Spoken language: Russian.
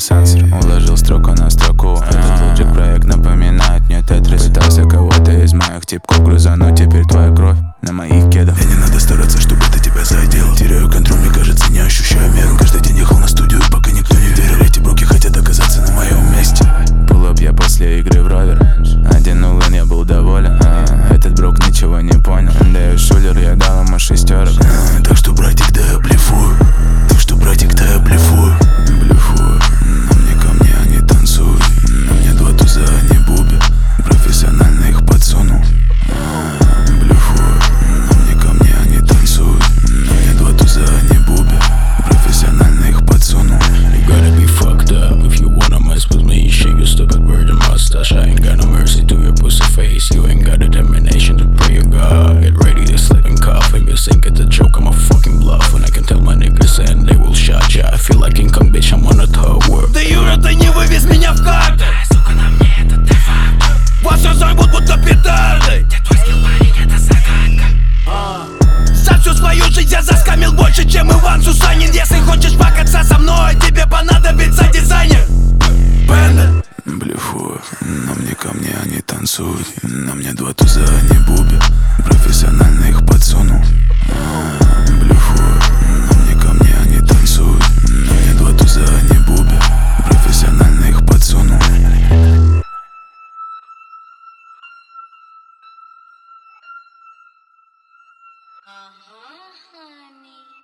сенсор, уложил строку на строку. Этот лоджик проект напоминает мне тетрис. Пытался кого-то из моих типков грузануть, теперь твоя кровь на моих кедах. Мне не надо стараться, чтобы ты тебя задел. Теряю контроль, мне кажется, не ощущаю меру. Каждый день ехал на студию, пока никто не верил. Эти броки хотят оказаться на моем месте. Pull up я после игры в ровер. 1-0 я был доволен. Этот брок ничего не понял. Да и шулер, я дал ему шестерок. Так что, братик, да я блефую. Так что, братик, да я блефую. Блефую. На мне камни, они танцуют. На мне два туза, они буби. Профессионально их подсунул. Блефую. На мне камни, они танцуют. На мне два туза, они буби. Профессионально их подсунул. You gotta be fucked up if you wanna mess with me. Shake your stupid virgin mustache. I ain't got no mercy to your pussy face. You ain't got determination to pray your God. Get ready to slip and cough. If you think it's a joke, I'm a fucking bluff. And I can tell my niggas and they will shut ya. I feel like King Kong, bitch, I'm on a tower. Да Юра, ты не вывез меня в карты. Сука, на мне это де-факто. Вас разорвут будто петарды. Где твой скилл, парень, это загадка. За всю свою жизнь я заскамил больше, чем Иван Сусанин. Если хочешь покататься со мной, тебе понадобится дизайнер. Бендер. Блефую. На мне камни, они танцуют. На мне два туза, они буби. Профессионально их подсунул. Блефую. На мне камни, они танцуют. На мне два туза, они буби. Профессионально их подсунул. Honey.